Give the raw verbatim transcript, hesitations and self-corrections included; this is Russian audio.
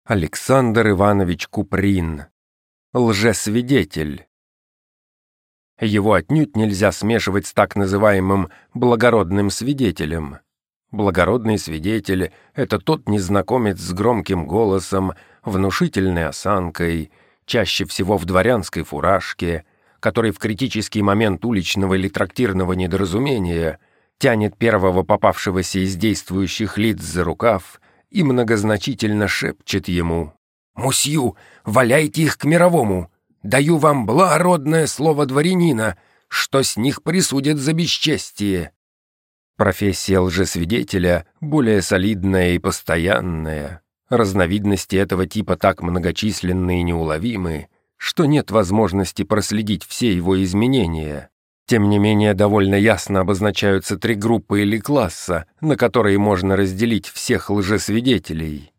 Александр Иванович Куприн. Лжесвидетель. Его отнюдь нельзя смешивать с так называемым благородным свидетелем. Благородный свидетель — это тот незнакомец с громким голосом, внушительной осанкой, чаще всего в дворянской фуражке, который в критический момент уличного или трактирного недоразумения тянет первого попавшегося из действующих лиц за рукав и многозначительно шепчет ему: «Мусью, валяйте их к мировому! Даю вам благородное слово дворянина, что с них присудят за бесчестие». Профессия лжесвидетеля более солидная и постоянная. Разновидности этого типа так многочисленны и неуловимы, что нет возможности проследить все его изменения. Тем не менее, довольно ясно обозначаются три группы или класса, на которые можно разделить всех лжесвидетелей.